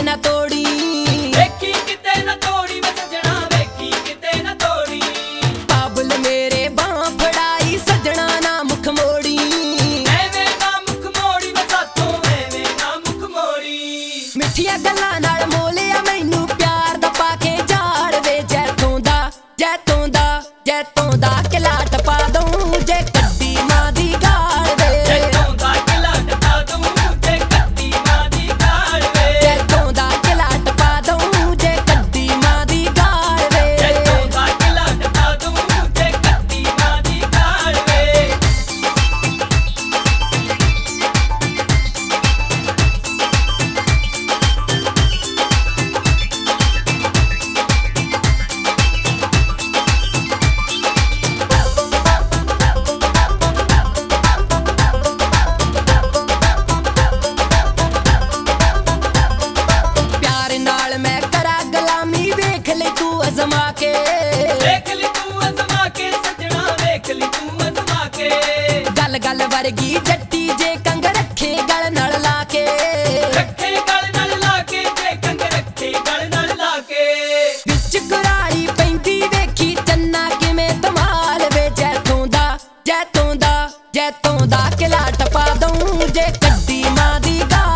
ना तोड़ी, वेखी किते ना तोड़ी वे सजना, वेखी किते ना तोड़ी। बाबुल मेरे बांह फड़ाई सजना ना मुख मोड़ी, एवें ना मुख मोड़ी वे साथों, एवें ना मुख मोड़ी। मिठिया गल्लां नाल मोलिया मैनू प्यार दा पाके जाड़ वे जैतों दा, जैतों दा, जैतों दा किला टपा दूं जे कड्डी मां दी गाल वे, जैतों दा किला टपा दूं जे कड्डी मां दी गाल वे, जैतों दा किला टपा दूं जे कड्डी मां दी गाल वे। जैतों दा किला टपा दूं जे कड्डी मां दी गाल वे। प्यार नाल मैं करा गुलामी वेख ले तू अजमा के, वेख ली तू अजमा के सजना, वेख ली तू अजमा के। गल गल वर्गी जट्टी जे कंग रखे गल नाल ला के, रखे गल नाल लाके जे कंग रखे गल नाल लाके। विच कुरारी पैंदी वेखी चन्ना किवें धमाल वे जैतों दा, जैतों दा, जैतों दा किला टपा दूं जे कड्डी मां दी गाल